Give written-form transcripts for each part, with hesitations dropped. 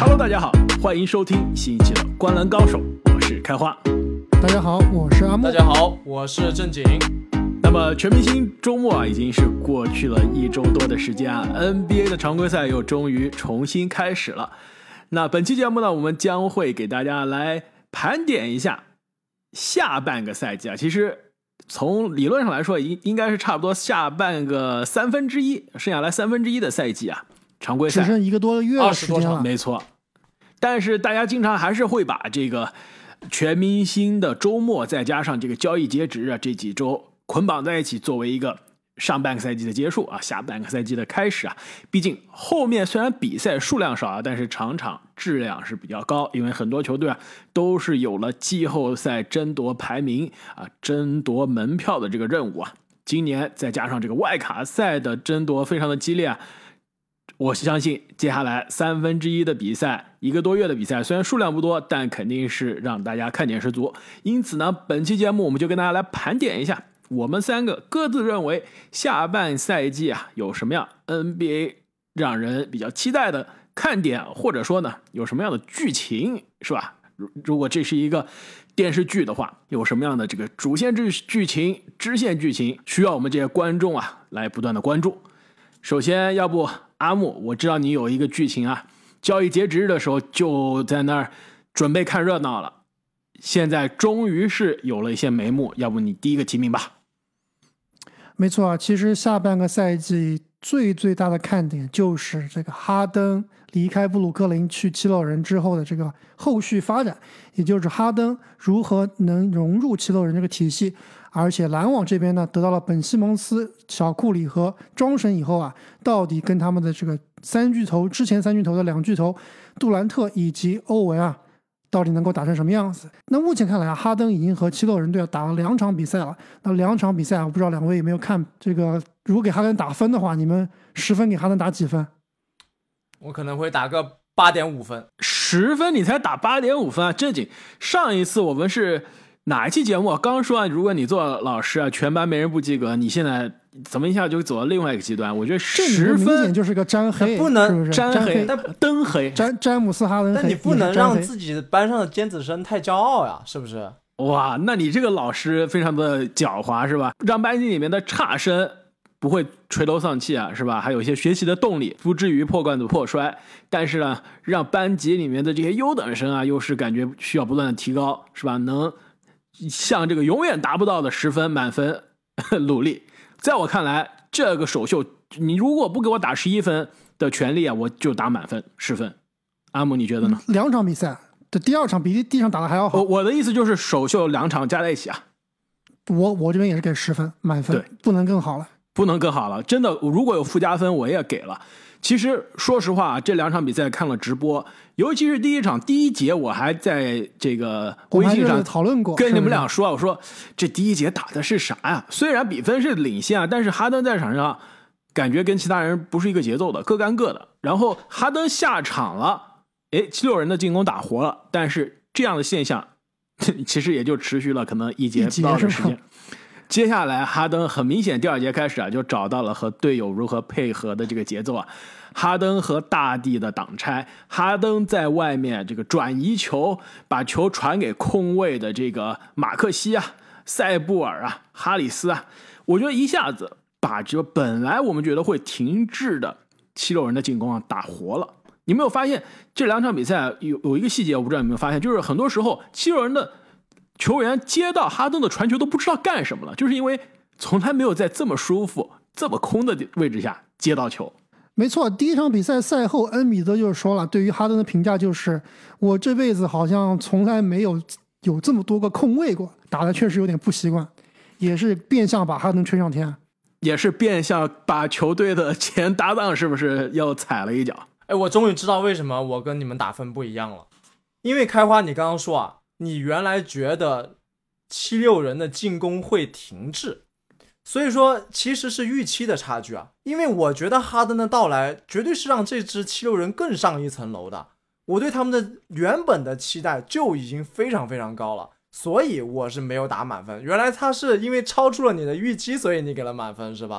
Hello， 大家好，欢迎收听新一期的《灌篮高手》，我是开花。 大家好，我是阿木。 大家好，我是正经。 那么全明星周末已经是过去了1周多的时间NBA 的常规赛又终于重新开始了。那本期节目呢，我们将会给大家来盘点一下下半个赛季其实从理论上来说应该是差不多下半个1/3，剩下来1/3的赛季常规赛只剩1个多月的时间了， 没错。但是大家经常还是会把这个全明星的周末再加上这个交易截止这几周捆绑在一起，作为一个上半个赛季的结束下半个赛季的开始毕竟后面虽然比赛数量少但是场质量是比较高，因为很多球队都是有了季后赛争夺排名争夺门票的这个任务今年再加上这个外卡赛的争夺非常的激烈我相信接下来1/3的比赛，1个多月的比赛，虽然数量不多，但肯定是让大家看点十足。因此呢，本期节目我们就跟大家来盘点一下，我们3个各自认为下半赛季有什么样 NBA 让人比较期待的看点，或者说呢有什么样的剧情，是吧？如果这是一个电视剧的话，有什么样的这个主线剧情、支线剧情，需要我们这些观众来不断的关注。首先，要不阿木，我知道你有一个剧情交易截止日的时候就在那儿准备看热闹了，现在终于是有了一些眉目，要不你第一个提名吧。 没错其实下半个赛季最大的看点就是这个哈登离开布鲁克林去七六人之后的这个后续发展，也就是哈登如何能融入七六人这个体系。而且篮网这边呢得到了本西蒙斯、小库里和庄神以后到底跟他们的这个之前三巨头的2巨头杜兰特以及欧文到底能够打成什么样子。那目前看来哈登已经和七六人队打了2场比赛了。那2场比赛我不知道两位有没有看这个，如果给哈登打分的话，你们10分给哈登打几分？ 我可能会打个8.5分。 10分你才打8.5分正经。上一次我们是哪一期节目刚说如果你做老师全班没人不及格，你现在怎么一下就走到另外一个极端？我觉得10分明显就是个沾黑， 不能是不是沾黑灯黑詹姆斯哈登黑。 但你不能让自己班上的尖子生太骄傲呀，是不是？ 哇，那你这个老师非常的狡猾是吧？让班级里面的差生不会垂头丧气是吧？还有一些学习的动力，不至于破罐子破摔。但是呢，让班级里面的这些优等生又是感觉需要不断的提高，是吧？能向这个永远达不到的10分满分努力。在我看来，这个首秀你如果不给我打11分的权利我就打满分10分。阿姆你觉得呢 ？2场比赛这第2场比第1场打的还要好。 我的意思就是首秀2场加在一起我这边也是给10分满分， 对， 不能更好了， 不能更好了。真的，如果有附加分我也给了。其实说实话这2场比赛看了直播，尤其是第1场第1节，我还在这个微信上讨论过， 跟你们俩说，我说这第1节打的是啥呀？虽然比分是领先但是哈登在场上感觉跟其他人不是一个节奏的，各干各的。然后哈登下场了，七六人的进攻打活了，但是这样的现象其实也就持续了可能1节不到的时间。接下来哈登很明显第2节开始就找到了和队友如何配合的这个节奏哈登和大地的挡拆，哈登在外面这个转移球，把球传给空位的这个马克西塞布尔哈里斯我觉得一下子把这本来我们觉得会停滞的七六人的进攻打活了。你没有发现这2场比赛有一个细节，我不知道你有没有发现，就是很多时候七六人的球员接到哈登的传球都不知道干什么了，就是因为从来没有在这么舒服这么空的位置下接到球。 没错，第1场比赛赛后恩比德就说了，对于哈登的评价就是我这辈子好像从来没有这么多个空位过，打的确实有点不习惯，也是变相把哈登吹上天， 也是变相把球队的前搭档是不是又踩了一脚。 我终于知道为什么我跟你们打分不一样了。因为开花你刚刚说你原来觉得七六人的进攻会停滞，所以说其实是预期的差距因为我觉得哈登的到来绝对是让这支七六人更上一层楼的，我对他们的原本的期待就已经非常非常高了，所以我是没有打满分。原来他是因为超出了你的预期，所以你给了满分是吧？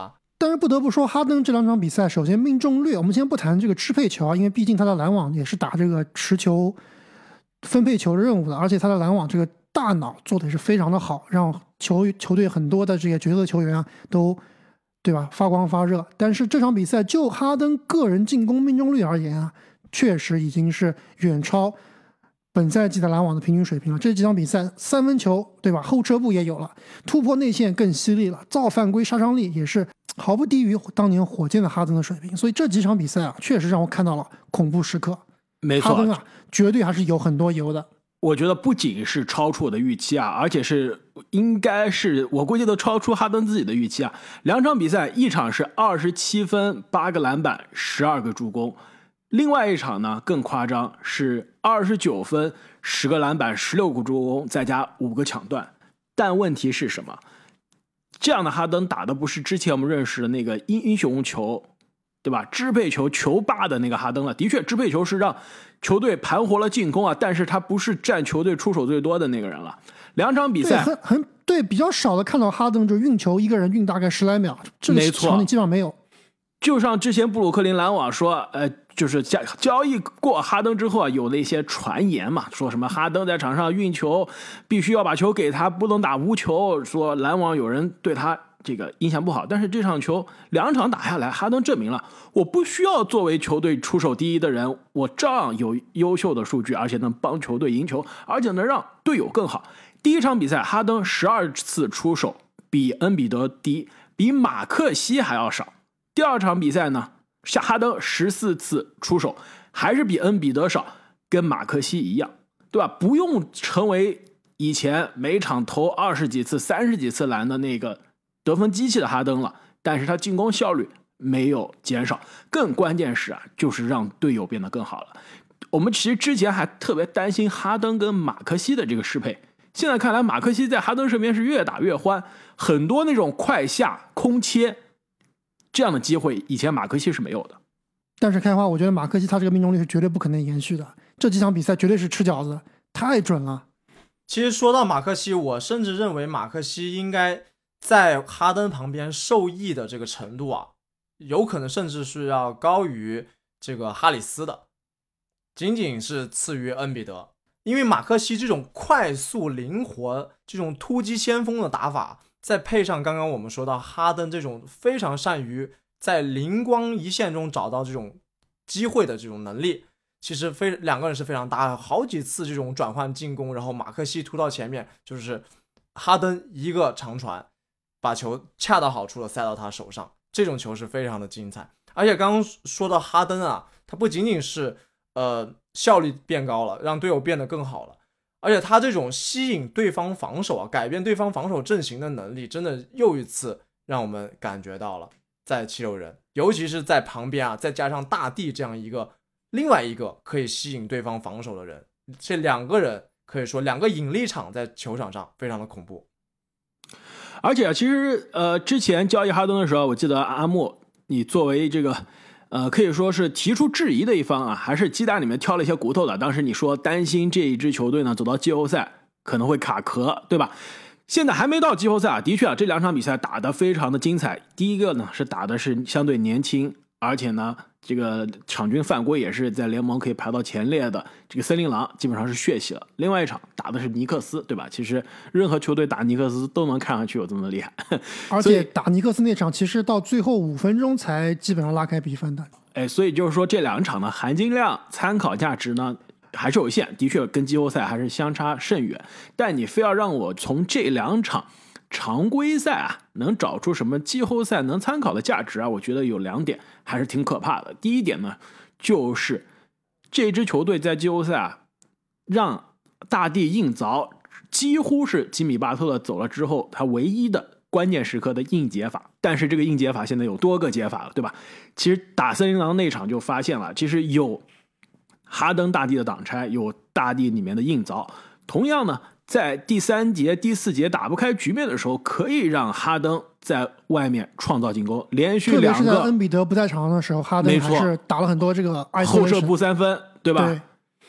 但是不得不说，哈登这2场比赛，首先命中率，我们先不谈这个支配球啊，因为毕竟他的篮网也是打这个持球分配球的任务的，而且他的篮网这个大脑做的也是非常的好，让球队很多的这些角色球员啊都对吧发光发热。但是这场比赛就哈登个人进攻命中率而言啊，确实已经是远超本赛季的篮网的平均水平了。这几场比赛三分球对吧，后撤步也有了，突破内线更犀利了，造犯规杀伤力也是毫不低于当年火箭的哈登的水平。所以这几场比赛啊，确实让我看到了恐怖时刻。 没错， 哈登啊，绝对还是有很多油的。 我觉得不仅是超出我的预期啊，而且是应该是我估计都超出哈登自己的预期啊。2场比赛，一场是27分8个篮板12个助攻，另外一场呢更夸张，是29分10个篮板16个助攻再加5个抢断。但问题是什么？这样的哈登打的不是之前我们认识的那个英雄球，对吧？支配球球霸的那个哈登了。的确，支配球是让球队盘活了进攻啊，但是他不是占球队出手最多的那个人了。2场比赛对比较少的看到哈登就运球一个人运大概10来秒，这个场景基本上没有。 就像之前布鲁克林篮网说，就是交易过哈登之后啊，有那些传言嘛，说什么哈登在场上运球必须要把球给他，不能打无球，说篮网有人对他这个印象不好。但是这场球2场打下来，哈登证明了我不需要作为球队出手第一的人，我照样有优秀的数据，而且能帮球队赢球，而且能让队友更好。第1场比赛哈登12次出手，比恩比德低，比马克西还要少。第2场比赛呢，哈登14次出手，还是比恩比德少，跟马克西一样，对吧？不用成为以前每场投20几次、30几次篮的那个得分机器的哈登了，但是他进攻效率没有减少，更关键是啊，就是让队友变得更好了。我们其实之前还特别担心哈登跟马克西的这个适配，现在看来马克西在哈登身边是越打越欢，很多那种快下空切这样的机会以前马克西是没有的。 但是开花，我觉得马克西他这个命中率是绝对不可能延续的，这几场比赛绝对是吃饺子，太准了。 其实说到马克西，我甚至认为马克西应该在哈登旁边受益的这个程度啊，有可能甚至是要高于这个哈里斯的，仅仅是次于恩比德。因为马克西这种快速灵活这种突击先锋的打法，再配上刚刚我们说到哈登这种非常善于在灵光一现中找到这种机会的这种能力，其实两个人是非常搭的。好几次这种转换进攻，然后马克西突到前面，就是哈登一个长传把球恰到好处的塞到他手上，这种球是非常的精彩。而且刚刚说到哈登啊，他不仅仅是效率变高了，让队友变得更好了，而且他这种吸引对方防守啊，改变对方防守阵型的能力，真的又一次让我们感觉到了在七六人，尤其是在旁边啊，再加上大帝这样另外一个可以吸引对方防守的人，这2个人可以说2个引力场在球场上非常的恐怖。 而且其实之前交易哈登的时候，我记得阿莫你作为这个可以说是提出质疑的一方啊，还是鸡蛋里面挑了一些骨头的。当时你说担心这一支球队呢走到季后赛可能会卡壳，对吧？现在还没到季后赛啊，的确啊，这2场比赛打得非常的精彩。第一个呢是打的是相对年轻，而且呢这个场均犯规也是在联盟可以排到前列的，这个森林狼基本上是血洗了。另外一场打的是尼克斯，对吧？其实任何球队打尼克斯都能看上去有这么厉害， 而且打尼克斯那场其实到最后5分钟才基本上拉开比分的。 所以就是说这2场呢含金量参考价值呢还是有限，的确跟季后赛还是相差甚远。但你非要让我从这2场常规赛啊能找出什么季后赛能参考的价值啊，我觉得有2点还是挺可怕的。第一点呢，就是这支球队在季后赛啊让大帝硬凿，几乎是吉米巴特勒走了之后他唯一的关键时刻的硬解法。但是这个硬解法现在有多个解法了，对吧？其实打森林狼那场就发现了，其实有哈登大帝的挡拆，有大帝里面的硬凿。同样呢，在第3节、第4节打不开局面的时候，可以让哈登在外面创造进攻，连续2个， 特别是在恩比德不在场的时候，哈登还是打了很多这个后撤步3分，对吧？ 对。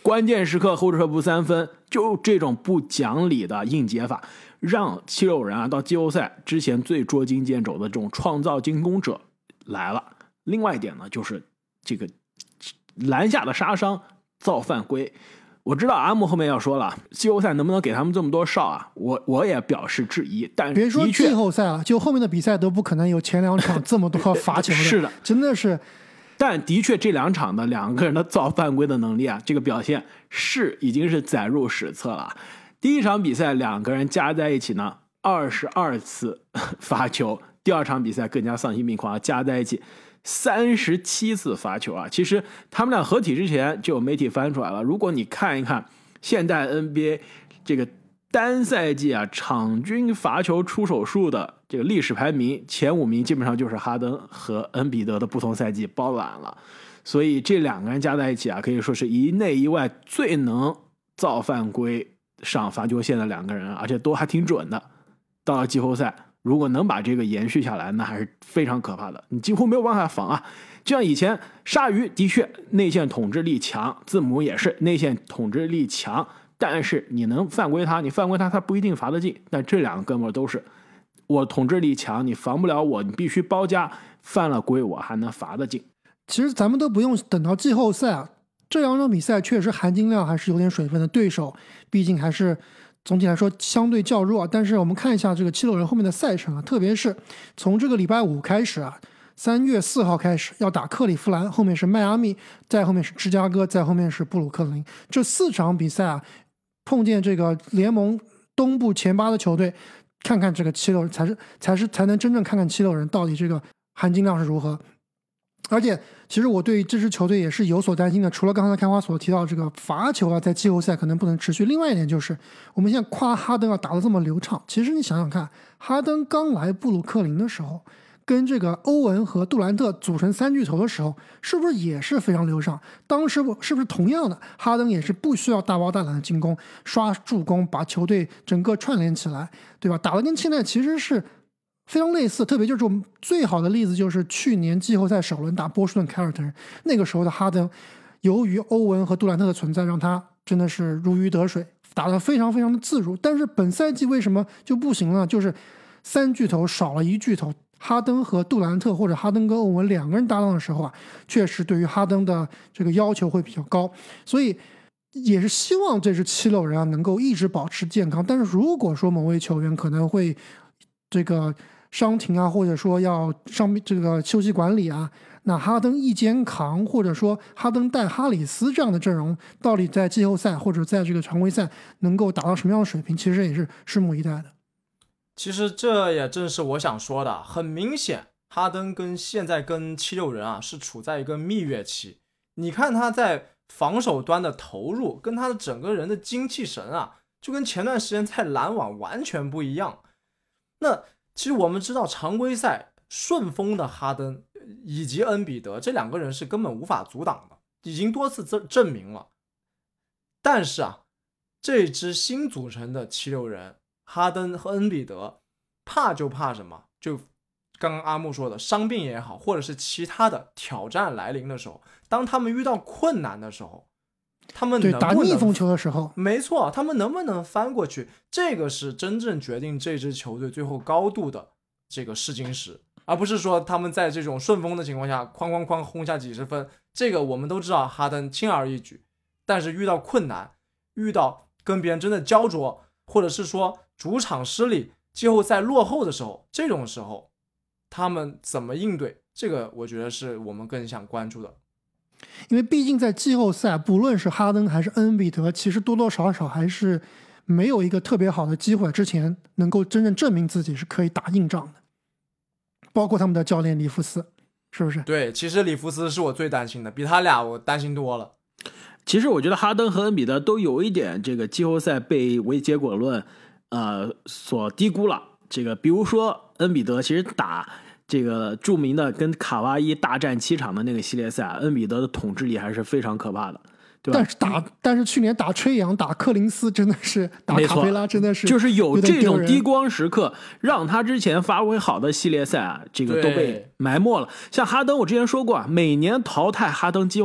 关键时刻后撤步3分，就这种不讲理的硬解法，让76人啊到季后赛之前最捉襟见肘的这种创造进攻者来了。另外一点呢，就是这个篮下的杀伤造犯规。我知道阿木后面要说了，季后赛能不能给他们这么多哨啊？我也表示质疑。但别说季后赛了，就后面的比赛都不可能有前2场这么多罚球的。 是的， 真的是。 但的确，这2场的2个人的造犯规的能力啊，这个表现已经是载入史册了。第一场比赛2个人加在一起呢，22次罚球；第2场比赛更加丧心病狂，加在一起37次罚球啊！其实他们俩合体之前就有媒体翻出来了。如果你看一看现代 NBA 这个单赛季啊场均罚球出手数的这个历史排名，前5名基本上就是哈登和恩比德的不同赛季包揽了。所以这2个人加在一起啊，可以说是一内一外最能造犯规上罚球线的2个人，而且都还挺准的。到了季后赛，如果能把这个延续下来，那还是非常可怕的，你几乎没有办法防啊。就像以前鲨鱼的确内线统治力强，字母也是内线统治力强，但是你能犯规他，他不一定罚得进。但这2个哥们都是我统治力强，你防不了我，你必须包夹，犯了规我还能罚得进。 其实咱们都不用等到季后赛啊，这2场比赛确实含金量还是有点水分的，对手毕竟还是总体来说相对较弱。但是我们看一下这个76人后面的赛程啊，特别是从这个礼拜5开始啊，3月4号开始要打克利夫兰，后面是迈阿密，再后面是芝加哥，再后面是布鲁克林。这4场比赛啊，碰见这个联盟东部前8的球队，看看这个76人才能真正看看76人到底这个含金量是如何。而且其实我对这支球队也是有所担心的，除了刚才开花所提到这个罚球啊，在季后赛可能不能持续，另外一点就是我们现在夸哈登啊打得这么流畅，其实你想想看，哈登刚来布鲁克林的时候，跟这个欧文和杜兰特组成3巨头的时候，是不是也是非常流畅？当时是不是同样的，哈登也是不需要大包大揽的进攻，刷助攻，把球队整个串联起来，对吧？打得跟现在其实是非常类似，特别就是我们最好的例子就是去年季后赛首轮打波士顿凯尔特人，那个时候的哈登，由于欧文和杜兰特的存在，让他真的是如鱼得水，打得非常非常的自如。但是本赛季为什么就不行了？就是3巨头少了1巨头，哈登和杜兰特或者哈登跟欧文2个人搭档的时候啊，确实对于哈登的这个要求会比较高，所以也是希望这支76人啊能够一直保持健康。但是如果说某位球员可能会这个伤停啊，或者说要上这个休息管理啊，那哈登一肩扛，或者说哈登带哈里斯这样的阵容，到底在季后赛或者在这个常规赛能够达到什么样的水平，其实也是拭目以待的。 其实这也正是我想说的，很明显哈登现在跟76人啊是处在一个蜜月期。你看他在防守端的投入跟他的整个人的精气神啊，就跟前段时间在篮网完全不一样。那其实我们知道常规赛顺风的哈登以及恩比德这2个人是根本无法阻挡的，已经多次证明了。但是啊，这支新组成的76人，哈登和恩比德怕就怕什么？就刚刚阿木说的，伤病也好，或者是其他的挑战来临的时候，当他们遇到困难的时候，他们能不能打逆风球的时候， 没错，他们能不能翻过去，这个是真正决定这支球队最后高度的这个试金石，而不是说他们在这种顺风的情况下哐哐哐轰下几十分。这个我们都知道哈登轻而易举，但是遇到困难，遇到跟别人真的焦灼，或者是说主场失利，季后赛落后的时候，这种时候他们怎么应对，这个我觉得是我们更想关注的。 因为毕竟在季后赛，不论是哈登还是恩比德，其实多多少少还是没有一个特别好的机会之前能够真正证明自己是可以打硬仗的，包括他们的教练里弗斯，是不是？ 对，其实里弗斯是我最担心的，比他俩我担心多了。 其实我觉得哈登和恩比德都有一点这个季后赛被唯结果论所低估了。这个比如说恩比德其实打这个著名的跟卡哇伊大战7场的那个系列赛，恩比德的统治力还是非常可怕的，对吧？ 但是去年打吹杨、打柯林斯真的是打卡佩拉，真的是就是有这种低光时刻，让他之前发挥好的系列赛啊，这个都被埋没了。像哈登，我之前说过啊，每年淘汰哈登季后赛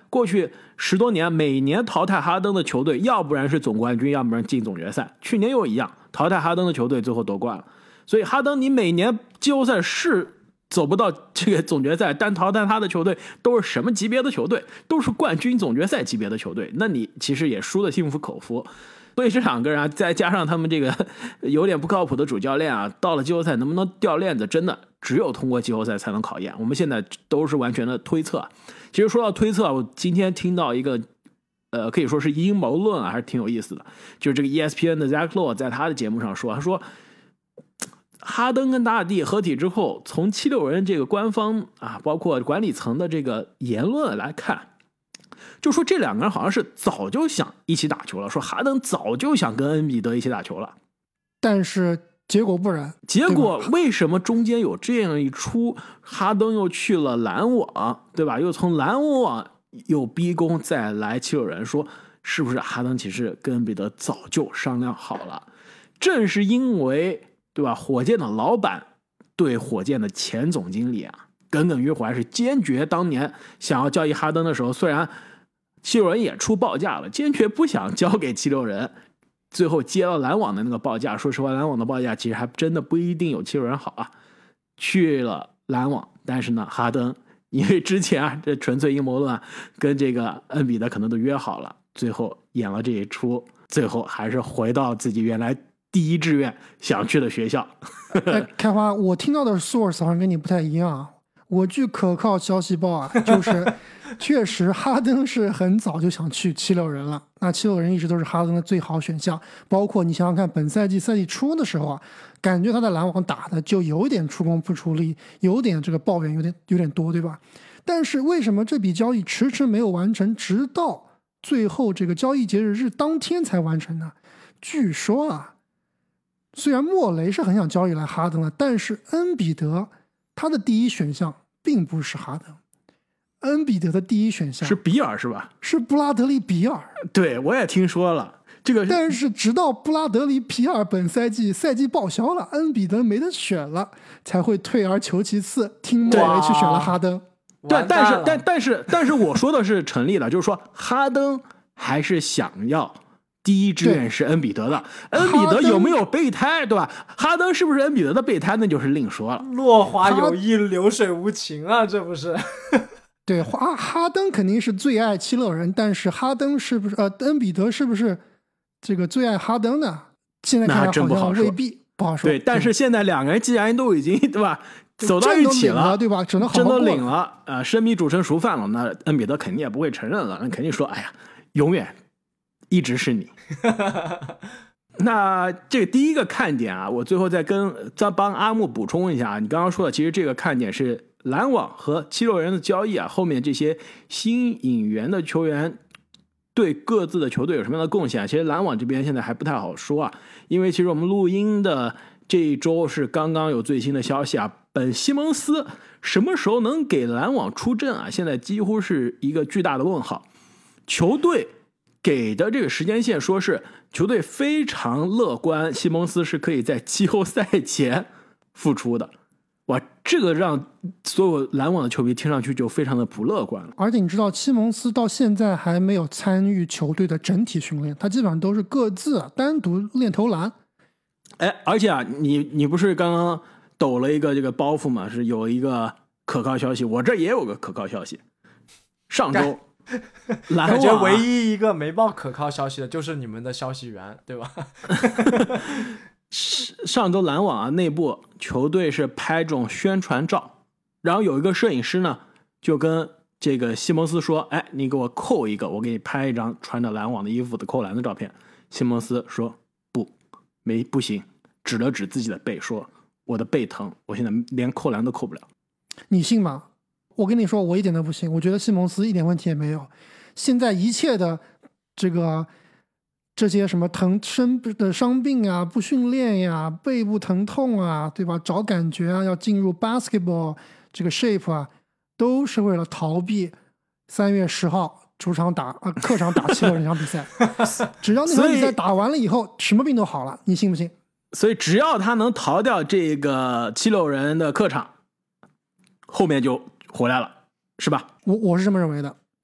过去10多年，每年淘汰哈登的球队，要不然是总冠军，要不然进总决赛。去年又一样，淘汰哈登的球队最后夺冠了。所以哈登，你每年季后赛是走不到这个总决赛，但淘汰他的球队都是什么级别的球队？都是冠军、总决赛级别的球队。那你其实也输得心服口服。所以这2个人啊，再加上他们这个有点不靠谱的主教练啊，到了季后赛能不能掉链子，真的只有通过季后赛才能考验。我们现在都是完全的推测。其实说到推测，我今天听到一个可以说是阴谋论啊，还是挺有意思的。就是这个 ESPN 的 Zach Lowe 在他的节目上说，他说哈登跟大帝合体之后，从76人这个官方啊，包括管理层的这个言论来看，就说这2个人好像是早就想一起打球了，说哈登早就想跟恩比德一起打球了， 但是结果不然。 结果为什么中间有这样一出，哈登又去了篮网，对吧？又从篮网又逼宫再来76人，说是不是哈登其实跟恩比德早就商量好了？正是因为对吧，火箭的老板对火箭的前总经理啊耿耿于怀，是坚决当年想要交易哈登的时候，虽然76人也出报价了，坚决不想交给76人，最后接了篮网的那个报价。说实话，篮网的报价其实还真的不一定有76人好啊。去了篮网，但是呢，哈登因为之前啊，这纯粹阴谋论啊，跟这个恩比德可能都约好了，最后演了这一出，最后还是回到自己原来第一志愿想去的学校。 开花，我听到的 source 好像跟你不太一样啊。我据可靠消息报啊，就是确实哈登是很早就想去76人了。那76人一直都是哈登的最好选项，包括你想想看，本赛季赛季初的时候啊，感觉他在篮网打的就有点出工不出力，有点这个抱怨有点多，对吧？但是为什么这笔交易迟迟没有完成，直到最后这个交易截止日当天才完成呢？据说啊，虽然莫雷是很想交易来哈登的，但是恩比德他的第一选项并不是哈登，恩比德的第一选项是比尔是吧？ 是布拉德利比尔。 对，我也听说了这个。 但是直到布拉德利比尔本赛季报销了，恩比德没得选了，才会退而求其次，听莫雷去选了哈登。 对，但是我说的是成立的，就是说哈登还是想要第一志愿是恩比德的，恩比德有没有备胎，对吧？哈登是不是恩比德的备胎，那就是另说了。 落花有意，流水无情啊，这不是？ 对，哈登肯定是最爱76人，但是哈登是不是恩比德是不是这个最爱哈登呢？现在看来好像未必，不好说。 对，但是现在2个人既然都已经对吧走到一起了， 对吧？真的领了生米煮成熟饭了，那恩比德肯定也不会承认了，那肯定说，哎呀，永远一直是你。那这个第一个看点啊，我最后再帮阿木补充一下，你刚刚说的，其实这个看点是篮网和76人的交易啊，后面这些新引援的球员对各自的球队有什么样的贡献？其实篮网这边现在还不太好说啊，因为其实我们录音的这一周是刚刚有最新的消息啊，本西蒙斯什么时候能给篮网出阵啊？现在几乎是一个巨大的问号。球队给的这个时间线说是球队非常乐观，西蒙斯是可以在季后赛前复出的。哇，这个让所有篮网的球迷听上去就非常的不乐观了。 而且你知道，西蒙斯到现在还没有参与球队的整体训练，他基本上都是各自单独练投篮。 哎，而且啊，你不是刚刚抖了一个这个包袱吗？是有一个可靠消息，我这也有个可靠消息。上周篮网感觉唯一一个没报可靠消息的就是你们的消息源，对吧？ 上周篮网啊，内部球队是拍这种宣传照，然后有一个摄影师呢，就跟这个西蒙斯说：“哎，你给我扣一个，我给你拍一张穿着篮网的衣服的扣篮的照片。”西蒙斯说：“不行，指了指自己的背，说我的背疼，我现在连扣篮都扣不了。” 你信吗？我跟你说，我一点都不信。我觉得西蒙斯一点问题也没有。现在一切的这些什么伤病啊、不训练呀、背部疼痛啊，对吧？找感觉啊，要进入 basketball 这个 shape 啊，都是为了逃避3月10号客场打76人这场比赛。只要那场比赛打完了以后，什么病都好了，你信不信？ 所以只要他能逃掉这个76人的客场，后面就回来了，是吧？ 我是这么认为的。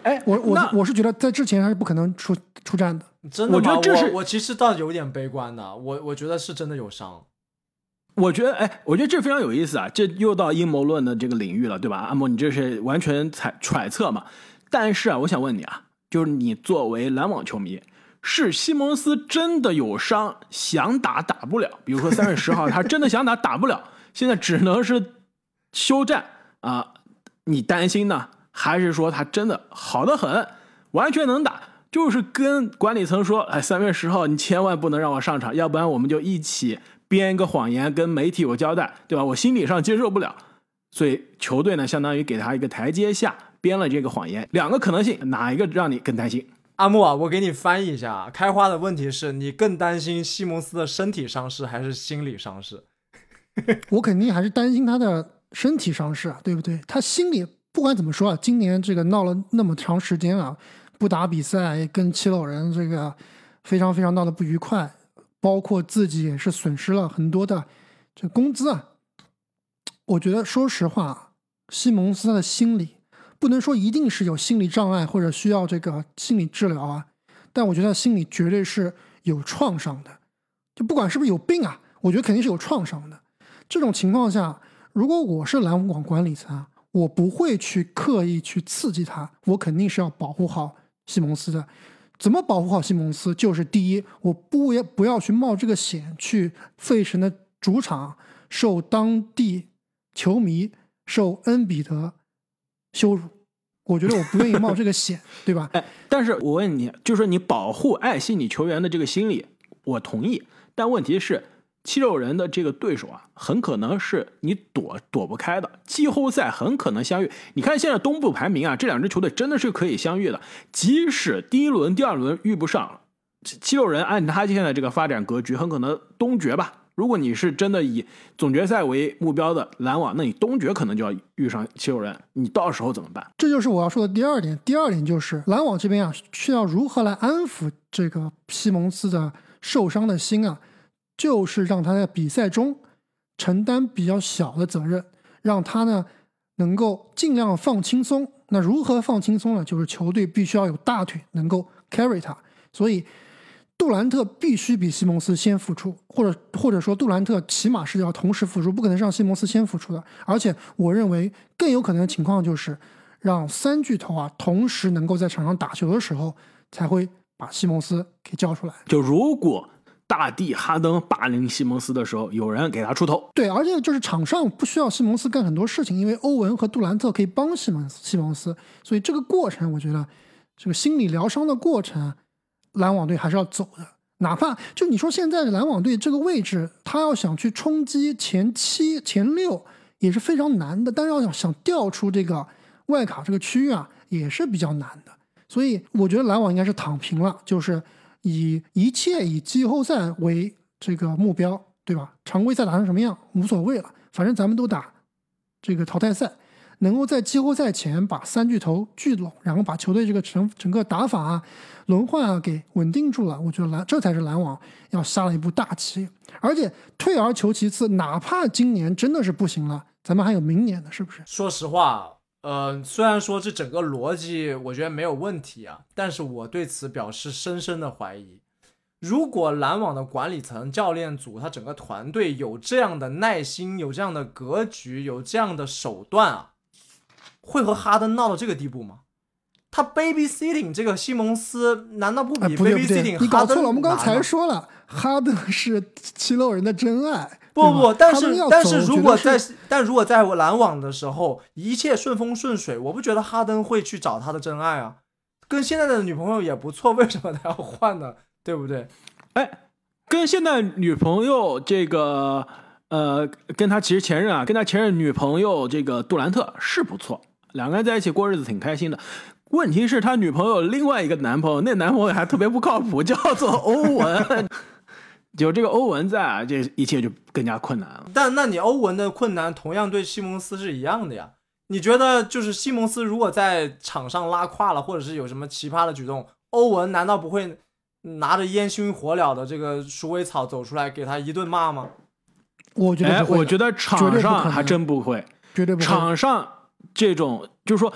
哎， 我是觉得在之前还是不可能出战的。 真的吗？ 我觉得这是我其实倒有点悲观的，我觉得是真的有伤。 我觉得这非常有意思啊，这又到阴谋论的这个领域了，对吧？阿莫，你这是完全揣测嘛？但是啊，我想问你啊，就是你作为篮网球迷，是西蒙斯真的有伤，想打不了？比如说3月10号他真的想打不了，现在只能是休战啊，你担心呢？还是说他真的好得很，完全能打？就是跟管理层说，哎，3月10号你千万不能让我上场，要不然我们就一起编一个谎言跟媒体有交代，对吧？我心理上接受不了，所以球队呢相当于给他一个台阶下，编了这个谎言。2个可能性，哪一个让你更担心？ 阿木啊，我给你翻译一下，开花的问题是你更担心西蒙斯的身体伤势还是心理伤势？ 我肯定还是担心他的身体伤势啊，对不对？他心里不管怎么说啊，今年这个闹了那么长时间啊，不打比赛，跟七六人这个非常非常闹得不愉快，包括自己也是损失了很多的这工资啊。我觉得说实话，西蒙斯他的心理不能说一定是有心理障碍或者需要这个心理治疗啊，但我觉得他心理绝对是有创伤的，就不管是不是有病啊，我觉得肯定是有创伤的。这种情况下，如果我是篮网管理层，我不会去刻意去刺激他，我肯定是要保护好西蒙斯的。怎么保护好西蒙斯？就是第一，我不要去冒这个险，去费城的主场受当地球迷、受恩比德羞辱。我觉得我不愿意冒这个险，对吧？ 但是我问你，就是你保护爱惜你球员的这个心理，我同意。但问题是，七六人的这个对手啊，很可能是你躲不开的，季后赛很可能相遇。你看现在东部排名啊，这2支球队真的是可以相遇的。即使第1轮、第2轮遇不上，七六人按他现在这个发展格局，很可能东决吧。如果你是真的以总决赛为目标的篮网，那你东决可能就要遇上七六人，你到时候怎么办？ 这就是我要说的第2点。第2点就是篮网这边啊，需要如何来安抚这个西蒙斯的受伤的心啊，就是让他在比赛中承担比较小的责任，让他呢能够尽量放轻松。那如何放轻松呢？就是球队必须要有大腿能够 carry 他，所以杜兰特必须比西蒙斯先复出，或者说杜兰特起码是要同时复出，不可能让西蒙斯先复出的。而且我认为更有可能的情况就是让3巨头啊同时能够在场上打球的时候，才会把西蒙斯给叫出来。 就如果大帝哈登霸凌西蒙斯的时候，有人给他出头。 对，而且就是场上不需要西蒙斯干很多事情，因为欧文和杜兰特可以帮西蒙斯，所以这个过程我觉得这个心理疗伤的过程，篮网队还是要走的。哪怕就你说现在的篮网队这个位置，他要想去冲击前7、前6也是非常难的，但是要想调出这个外卡这个区域啊，也是比较难的。所以我觉得篮网应该是躺平了，就是以季后赛为这个目标，对吧？常规赛打成什么样无所谓了，反正咱们都打这个淘汰赛，能够在季后赛前把3巨头聚拢，然后把球队这个整个打法啊、轮换啊给稳定住了，我觉得这才是篮网要下了一步大棋。而且退而求其次，哪怕今年真的是不行了，咱们还有明年的，是不是？ 说实话，虽然说这整个逻辑我觉得没有问题啊，但是我对此表示深深的怀疑。如果篮网的管理层、教练组，他整个团队有这样的耐心、有这样的格局、有这样的手段啊，会和哈登闹到这个地步吗？他 babysitting 这个西蒙斯，难道不比 babysitting 哈登？ 你搞错了，我们刚才说了，哈登是七六人的真爱。 不，但是如果在篮网的时候一切顺风顺水，我不觉得哈登会去找他的真爱啊，跟现在的女朋友也不错，为什么他要换呢？对不对？ 跟现在女朋友这个跟他其实前任啊，跟他前任女朋友这个杜兰特是不错，两个人在一起过日子挺开心的。问题是他女朋友另外一个男朋友，那男朋友还特别不靠谱，叫做欧文。有这个欧文在啊，这一切就更加困难了。 但那你欧文的困难同样对西蒙斯是一样的呀？你觉得就是西蒙斯如果在场上拉胯了，或者是有什么奇葩的举动，欧文难道不会拿着烟熏火燎的这个鼠尾草走出来给他一顿骂吗？ 我觉得场上还真不会， 绝对不会。 场上这种就是说，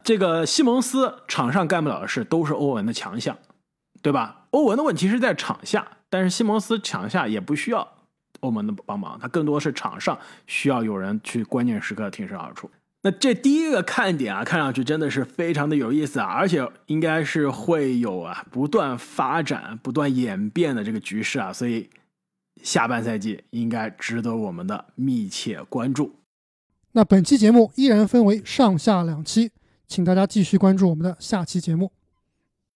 这个西蒙斯场上干不了的事都是欧文的强项，对吧？欧文的问题是在场下，但是西蒙斯场下也不需要欧文的帮忙，他更多是场上需要有人去关键时刻挺身而出。那这第一个看点啊，看上去真的是非常的有意思啊，而且应该是会有不断发展、不断演变的这个局势啊，所以下半赛季应该值得我们的密切关注。 那本期节目依然分为上下两期，请大家继续关注我们的下期节目。